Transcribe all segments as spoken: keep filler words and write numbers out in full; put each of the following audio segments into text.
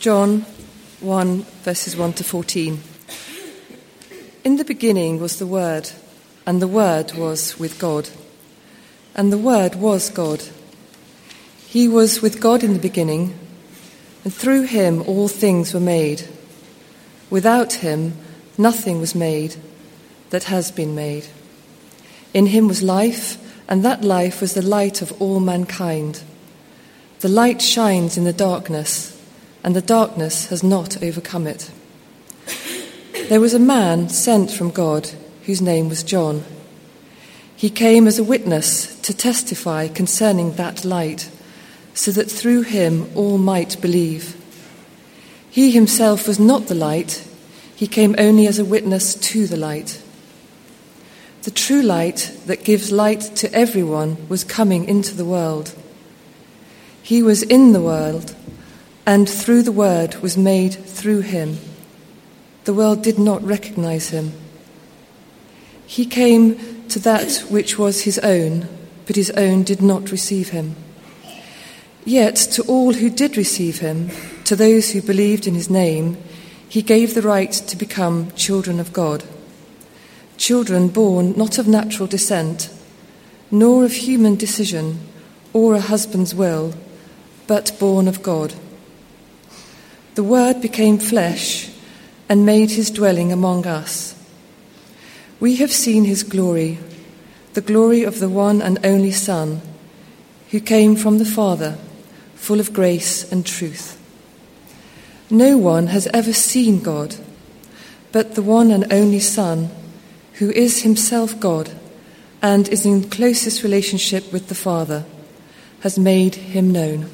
John one, verses one to fourteen. In the beginning was the Word, and the Word was with God, and the Word was God. He was with God in the beginning, and through him all things were made. Without him nothing was made that has been made. In him was life, and that life was the light of all mankind. The light shines in the darkness, and the darkness has not overcome it. There was a man sent from God whose name was John. He came as a witness to testify concerning that light, so that through him all might believe. He himself was not the light, he came only as a witness to the light. The true light that gives light to everyone was coming into the world. He was in the world, and through the word was made through him. The world did not recognize him. He came to that which was his own, but his own did not receive him. Yet to all who did receive him, to those who believed in his name, he gave the right to become children of God. Children born not of natural descent, nor of human decision, or a husband's will, but born of God. The Word became flesh and made his dwelling among us. We have seen his glory, the glory of the one and only Son, who came from the Father, full of grace and truth. No one has ever seen God, but the one and only Son, who is himself God and is in closest relationship with the Father, has made him known.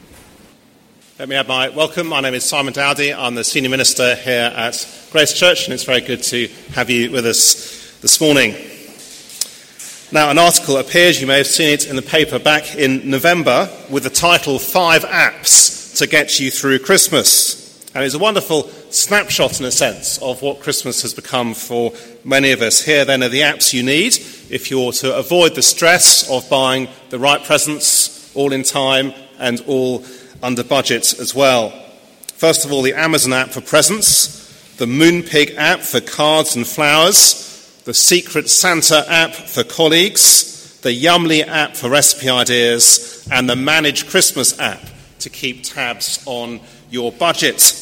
Let me add my welcome. My name is Simon Dowdy. I'm the Senior Minister here at Grace Church, and it's very good to have you with us this morning. Now, an article appears, you may have seen it in the paper back in November, with the title Five Apps to Get You Through Christmas. And it's a wonderful snapshot, in a sense, of what Christmas has become for many of us. Here, then, are the apps you need if you're to avoid the stress of buying the right presents, all in time and all under budget as well. First of all, the Amazon app for presents, the Moonpig app for cards and flowers, the Secret Santa app for colleagues, the Yumly app for recipe ideas, and the Manage Christmas app to keep tabs on your budget.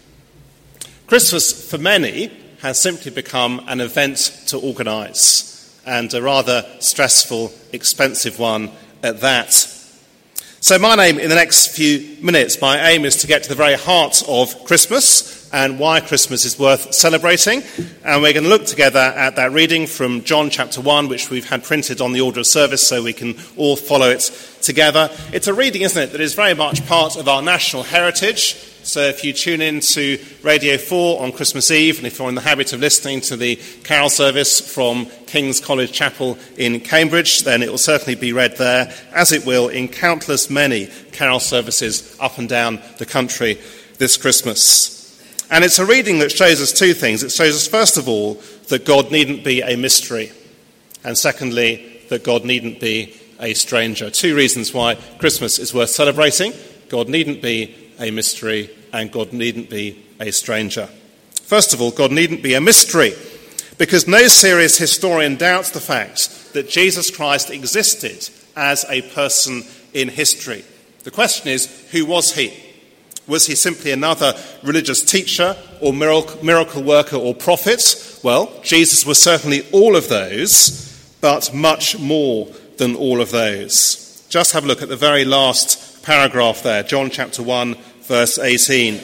Christmas, for many, has simply become an event to organise, and a rather stressful, expensive one at that. So my aim in the next few minutes, my aim is to get to the very heart of Christmas and why Christmas is worth celebrating. And we're going to look together at that reading from John chapter one, which we've had printed on the order of service so we can all follow it together. It's a reading, isn't it, that is very much part of our national heritage. So if you tune in to Radio four on Christmas Eve, and if you're in the habit of listening to the carol service from King's College Chapel in Cambridge, then it will certainly be read there, as it will in countless many carol services up and down the country this Christmas. And it's a reading that shows us two things. It shows us, first of all, that God needn't be a mystery, and secondly, that God needn't be a stranger. Two reasons why Christmas is worth celebrating. God needn't be a mystery, and God needn't be a stranger. First of all, God needn't be a mystery, because no serious historian doubts the fact that Jesus Christ existed as a person in history. The question is, who was he? Was he simply another religious teacher or miracle, miracle worker or prophet? Well, Jesus was certainly all of those, but much more than all of those. Just have a look at the very last paragraph there, John chapter one, verse eighteen.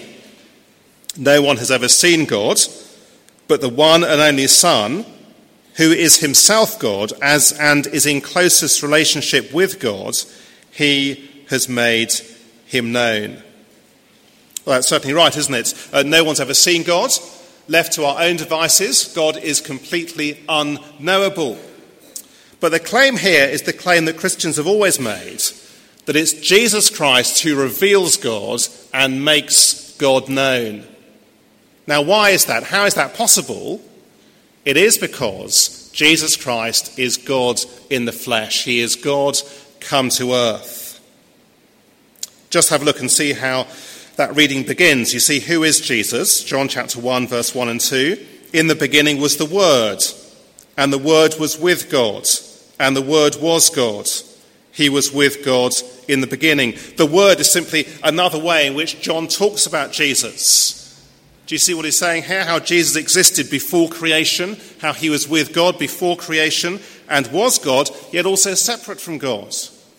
No one has ever seen God, but the one and only Son, who is himself God as and is in closest relationship with God, he has made him known. Well, that's certainly right, isn't it? Uh, no one's ever seen God. Left to our own devices, God is completely unknowable. But the claim here is the claim that Christians have always made, that it's Jesus Christ who reveals God and makes God known. Now, why is that? How is that possible? It is because Jesus Christ is God in the flesh. He is God come to earth. Just have a look and see how that reading begins, you see, who is Jesus? John chapter one, verse one and two. In the beginning was the Word, and the Word was with God, and the Word was God. He was with God in the beginning. The Word is simply another way in which John talks about Jesus. Do you see what he's saying here? How Jesus existed before creation, how he was with God before creation and was God, yet also separate from God.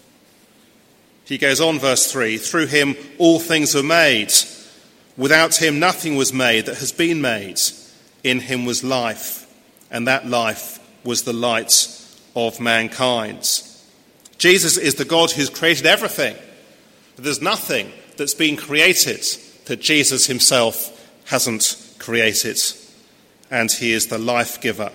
He goes on, verse three, through him all things were made. Without him nothing was made that has been made. In him was life, and that life was the light of mankind. Jesus is the God who's created everything. There's nothing that's been created that Jesus himself hasn't created, and he is the life giver.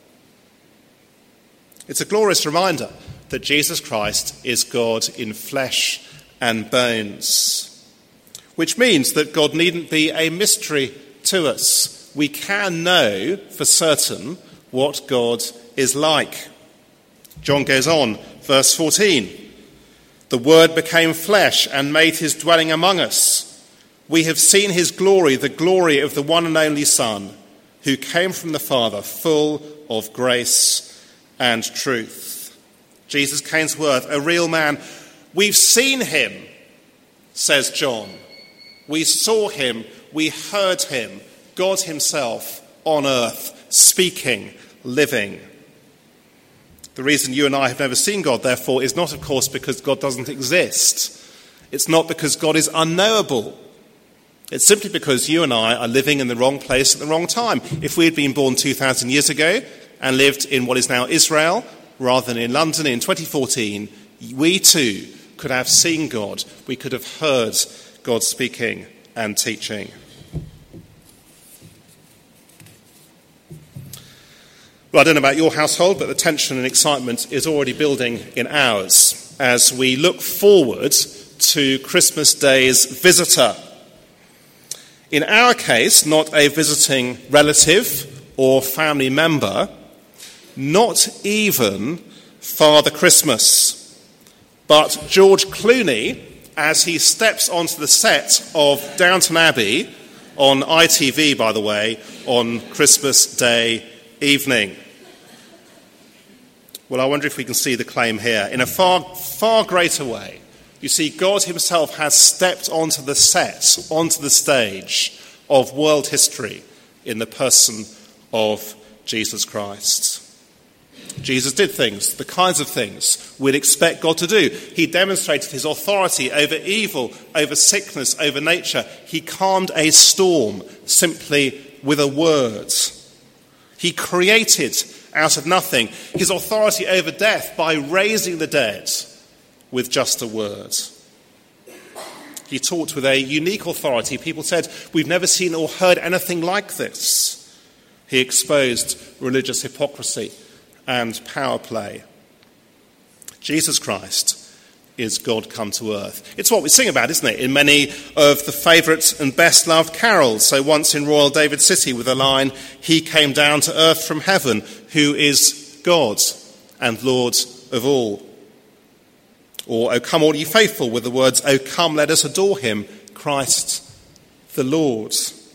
It's a glorious reminder that Jesus Christ is God in flesh and bones, which means that God needn't be a mystery to us. We can know for certain what God is like. John goes on, verse fourteen, the Word became flesh and made his dwelling among us. We have seen his glory, the glory of the one and only Son, who came from the Father, full of grace and truth. Jesus came to earth, a real man. We've seen him, says John. We saw him, we heard him, God himself on earth, speaking, living. The reason you and I have never seen God, therefore, is not, of course, because God doesn't exist. It's not because God is unknowable. It's simply because you and I are living in the wrong place at the wrong time. If we had been born two thousand years ago and lived in what is now Israel rather than in London in twenty fourteen, we too could have seen God. We could have heard God speaking and teaching. Well, I don't know about your household, but the tension and excitement is already building in ours as we look forward to Christmas Day's visitor. In our case, not a visiting relative or family member, not even Father Christmas, but George Clooney as he steps onto the set of Downton Abbey on I T V, by the way, on Christmas Day evening. Well, I wonder if we can see the claim here in a far, far greater way. You see, God himself has stepped onto the set, onto the stage of world history in the person of Jesus Christ. Jesus did things, the kinds of things we'd expect God to do. He demonstrated his authority over evil, over sickness, over nature. He calmed a storm simply with a word. He created out of nothing his authority over death by raising the dead with just a word. He taught with a unique authority. People said, we've never seen or heard anything like this. He exposed religious hypocrisy and power play. Jesus Christ is God come to earth. It's what we sing about, isn't it, in many of the favourite and best loved carols. So once in Royal David City with the line, he came down to earth from heaven, who is God and Lord of all. Or, O come all ye faithful, with the words, O come let us adore him, Christ the Lord.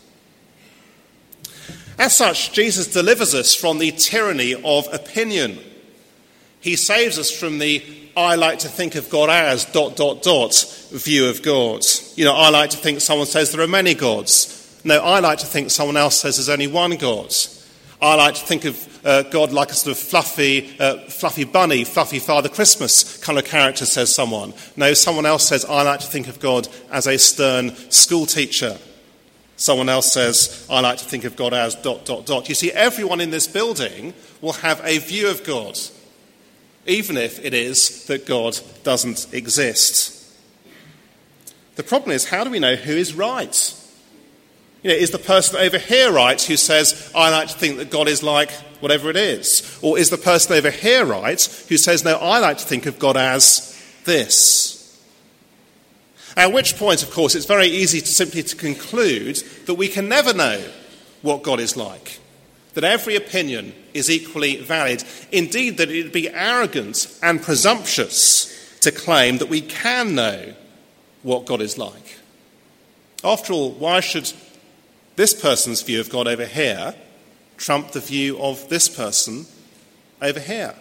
As such, Jesus delivers us from the tyranny of opinion. He saves us from the I like to think of God as dot, dot, dot view of God. You know, I like to think someone says there are many gods. No, I like to think someone else says there's only one God. I like to think of uh, God like a sort of fluffy, uh, fluffy bunny, fluffy Father Christmas kind of character, says someone. No, someone else says, I like to think of God as a stern school teacher. Someone else says, I like to think of God as dot, dot, dot. You see, everyone in this building will have a view of God, even if it is that God doesn't exist. The problem is, how do we know who is right? You know, is the person over here right who says, I like to think that God is like whatever it is? Or is the person over here right who says, no, I like to think of God as this? At which point, of course, it's very easy to simply to conclude that we can never know what God is like, that every opinion is equally valid. Indeed, that it would be arrogant and presumptuous to claim that we can know what God is like. After all, why should this person's view of God over here trump the view of this person over here?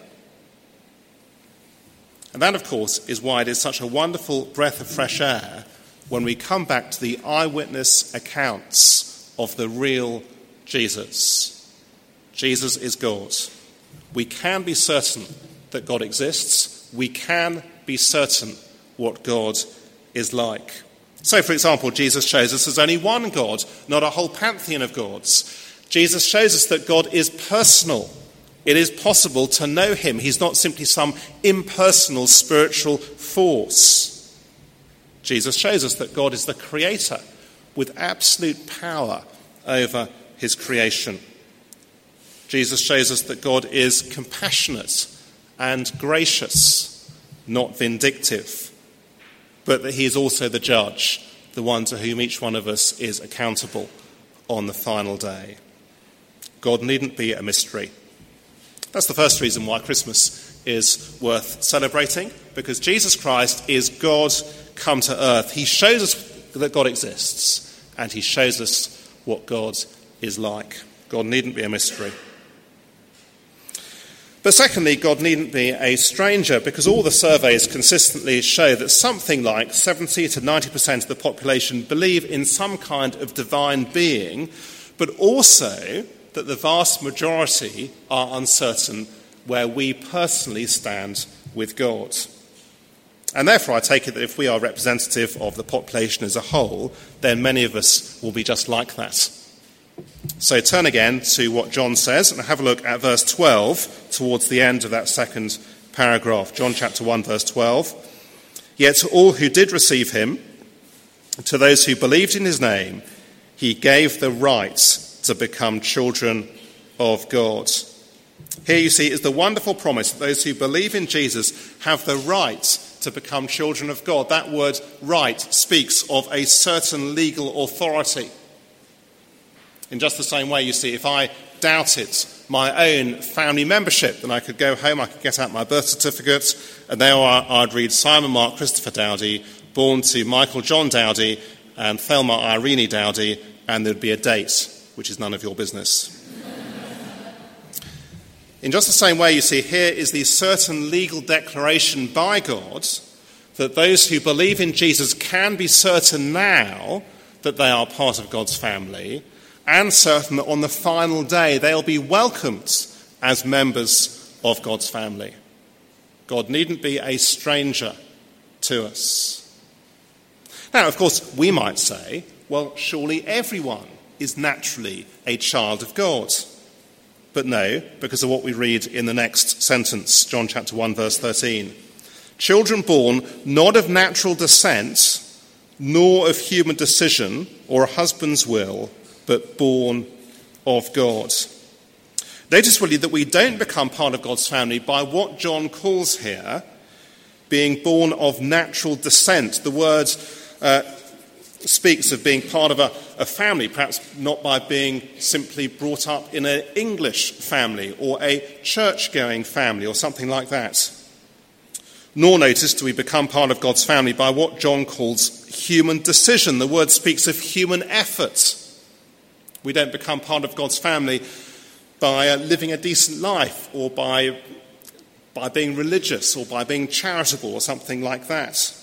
And that, of course, is why it is such a wonderful breath of fresh air when we come back to the eyewitness accounts of the real Jesus. Jesus is God. We can be certain that God exists. We can be certain what God is like. So, for example, Jesus shows us there's only one God, not a whole pantheon of gods. Jesus shows us that God is personal. It is possible to know him. He's not simply some impersonal spiritual force. Jesus shows us that God is the creator with absolute power over his creation. Jesus shows us that God is compassionate and gracious, not vindictive, but that he is also the judge, the one to whom each one of us is accountable on the final day. God needn't be a mystery. That's the first reason why Christmas is worth celebrating, because Jesus Christ is God come to earth. He shows us that God exists, and he shows us what God is like. God needn't be a mystery. But secondly, God needn't be a stranger, because all the surveys consistently show that something like seventy to ninety percent of the population believe in some kind of divine being, but also that the vast majority are uncertain where we personally stand with God. And therefore, I take it that if we are representative of the population as a whole, then many of us will be just like that. So turn again to what John says and have a look at verse twelve towards the end of that second paragraph. John chapter one, verse twelve. Yet to all who did receive him, to those who believed in his name, he gave the right to become children of God. Here you see is the wonderful promise that those who believe in Jesus have the right to become children of God. That word right speaks of a certain legal authority. In just the same way, you see, if I doubted my own family membership, then I could go home, I could get out my birth certificate, and there I'd read Simon Mark Christopher Dowdy, born to Michael John Dowdy and Thelma Irene Dowdy, and there'd be a date, which is none of your business. In just the same way, you see, here is the certain legal declaration by God that those who believe in Jesus can be certain now that they are part of God's family, and certain that on the final day they'll be welcomed as members of God's family. God needn't be a stranger to us. Now, of course, we might say, well, surely everyone is naturally a child of God. But no, because of what we read in the next sentence, John chapter one, verse thirteen. Children born not of natural descent, nor of human decision or a husband's will, but born of God. Notice really that we don't become part of God's family by what John calls here being born of natural descent. The word uh, speaks of being part of a, a family, perhaps not by being simply brought up in an English family or a church-going family or something like that. Nor, notice, do we become part of God's family by what John calls human decision. The word speaks of human effort. We don't become part of God's family by uh, living a decent life or by, by being religious or by being charitable or something like that.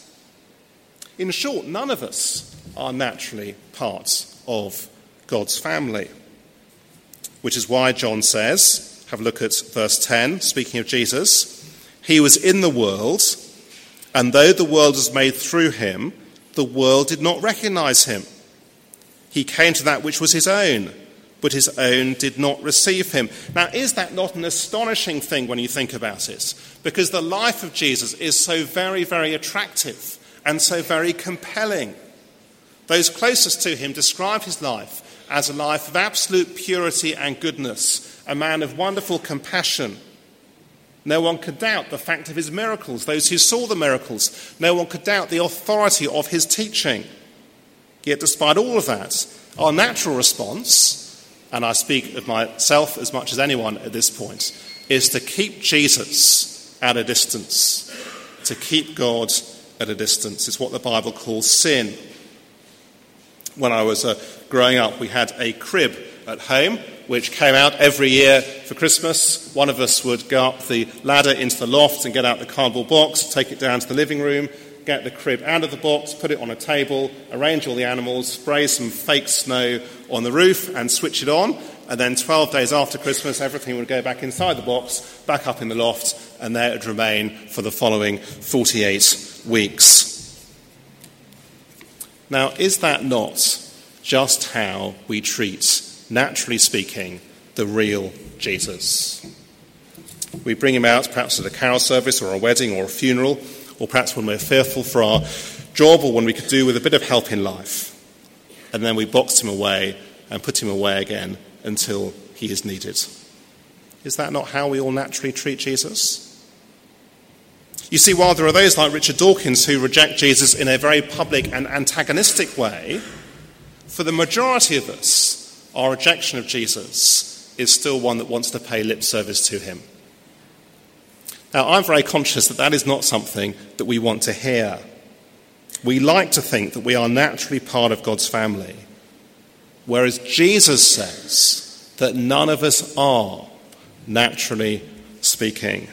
In short, none of us are naturally part of God's family. Which is why John says, have a look at verse ten, speaking of Jesus, he was in the world, and though the world was made through him, the world did not recognize him. He came to that which was his own, but his own did not receive him. Now, is that not an astonishing thing when you think about it? Because the life of Jesus is so very, very attractive and so very compelling. Those closest to him describe his life as a life of absolute purity and goodness, a man of wonderful compassion. No one could doubt the fact of his miracles. Those who saw the miracles, no one could doubt the authority of his teaching. Yet despite all of that, our natural response, and I speak of myself as much as anyone at this point, is to keep Jesus at a distance, to keep God at a distance. It's what the Bible calls sin. When I was uh, growing up, we had a crib at home, which came out every year for Christmas. One of us would go up the ladder into the loft and get out the cardboard box, take it down to the living room, get the crib out of the box, put it on a table, arrange all the animals, spray some fake snow on the roof and switch it on. And then twelve days after Christmas, everything would go back inside the box, back up in the loft, and there it would remain for the following forty-eight weeks. Now, is that not just how we treat, naturally speaking, the real Jesus? We bring him out perhaps at a carol service or a wedding or a funeral, or perhaps when we're fearful for our job or when we could do with a bit of help in life. And then we box him away and put him away again until he is needed. Is that not how we all naturally treat Jesus? You see, while there are those like Richard Dawkins who reject Jesus in a very public and antagonistic way, for the majority of us, our rejection of Jesus is still one that wants to pay lip service to him. Now, I'm very conscious that that is not something that we want to hear. We like to think that we are naturally part of God's family, whereas Jesus says that none of us are, naturally speaking.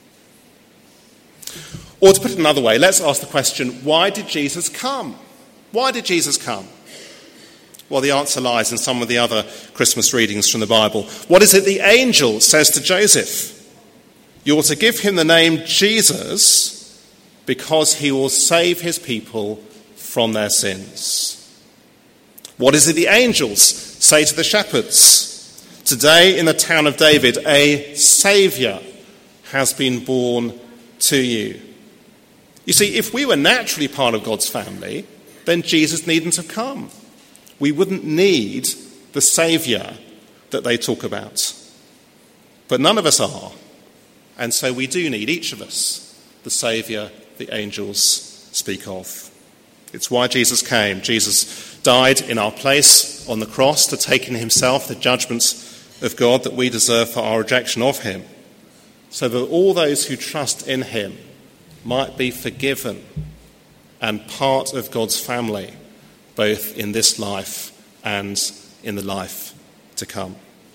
Or to put it another way, let's ask the question, why did Jesus come? Why did Jesus come? Well, the answer lies in some of the other Christmas readings from the Bible. What is it the angel says to Joseph? You are to give him the name Jesus because he will save his people from their sins. What is it the angels say to the shepherds? Today in the town of David, a Saviour has been born to you. You see, if we were naturally part of God's family, then Jesus needn't have come. We wouldn't need the Saviour that they talk about. But none of us are. And so we do need, each of us, the Saviour the angels speak of. It's why Jesus came. Jesus died in our place on the cross to take in himself the judgments of God that we deserve for our rejection of him, so that all those who trust in him might be forgiven and part of God's family, both in this life and in the life to come.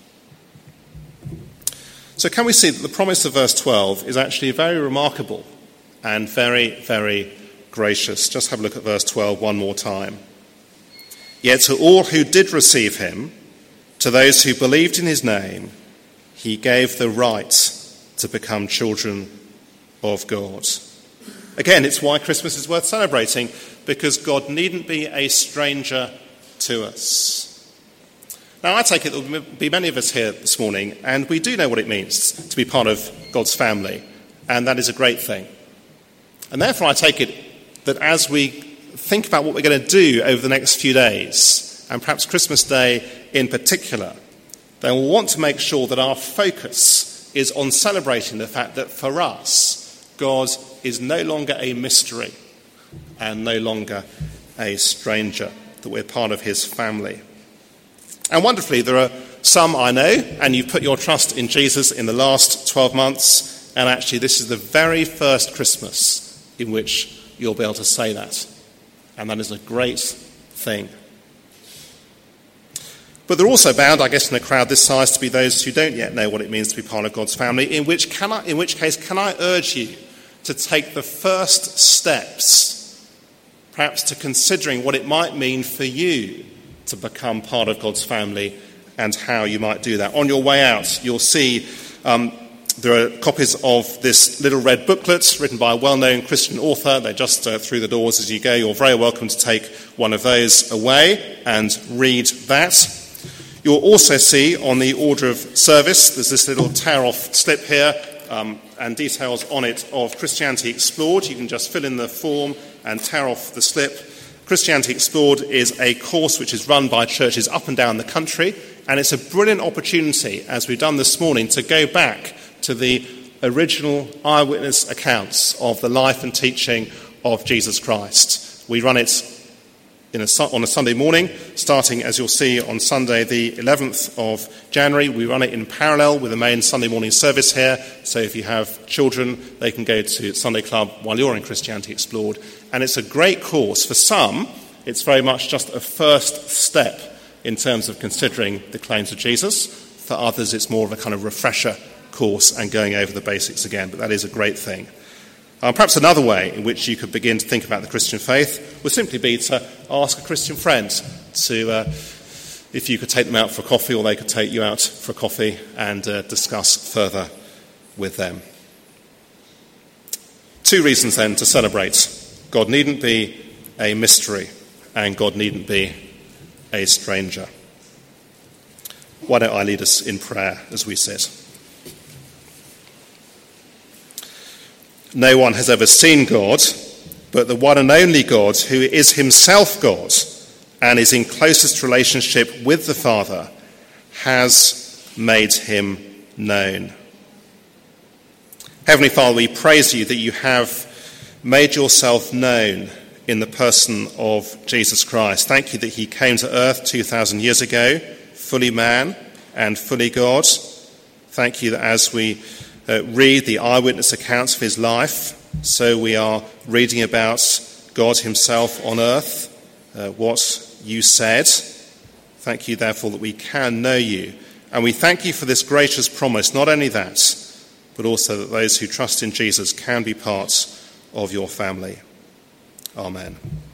So can we see that the promise of verse twelve is actually very remarkable and very, very gracious? Just have a look at verse twelve one more time. Yet to all who did receive him, to those who believed in his name, he gave the right to become children of God. Again, it's why Christmas is worth celebrating, because God needn't be a stranger to us. Now, I take it there will be many of us here this morning, and we do know what it means to be part of God's family, and that is a great thing. And therefore, I take it that as we think about what we're going to do over the next few days, and perhaps Christmas Day in particular, then we'll want to make sure that our focus is on celebrating the fact that for us, God is no longer a mystery and no longer a stranger, that we're part of his family. And wonderfully, there are some I know, and you've put your trust in Jesus in the last twelve months, and actually this is the very first Christmas in which you'll be able to say that. And that is a great thing. But there are also bound, I guess, in a crowd this size to be those who don't yet know what it means to be part of God's family, in which, can I, in which case can I urge you to take the first steps, perhaps to considering what it might mean for you to become part of God's family and how you might do that. On your way out, you'll see um, there are copies of this little red booklet written by a well-known Christian author. They're just uh, through the doors as you go. You're very welcome to take one of those away and read that. You'll also see on the order of service, there's this little tear-off slip here um, and details on it of Christianity Explored. You can just fill in the form and tear off the slip. Christianity Explored is a course which is run by churches up and down the country, and it's a brilliant opportunity, as we've done this morning, to go back to the original eyewitness accounts of the life and teaching of Jesus Christ. We run it in a, on a Sunday morning, starting, as you'll see, on Sunday the eleventh of January. We run it in parallel with the main Sunday morning service here, so if you have children, they can go to Sunday Club while you're in Christianity Explored. And it's a great course for some, It's very much just a first step in terms of considering the claims of Jesus. For others, it's more of a kind of refresher course and going over the basics again, but that is a great thing. Um, perhaps another way in which you could begin to think about the Christian faith would simply be to ask a Christian friend to, uh, if you could take them out for coffee, or they could take you out for coffee and uh, discuss further with them. Two reasons then to celebrate. God needn't be a mystery, and God needn't be a stranger. Why don't I lead us in prayer as we sit? No one has ever seen God, but the one and only God, who is himself God and is in closest relationship with the Father, has made him known. Heavenly Father, we praise you that you have made yourself known in the person of Jesus Christ. Thank you that he came to earth two thousand years ago, fully man and fully God. Thank you that as we uh, read the eyewitness accounts of his life, so we are reading about God himself on earth, uh, what you said. Thank you, therefore, that we can know you. And we thank you for this gracious promise, not only that, but also that those who trust in Jesus can be part of your family. Amen.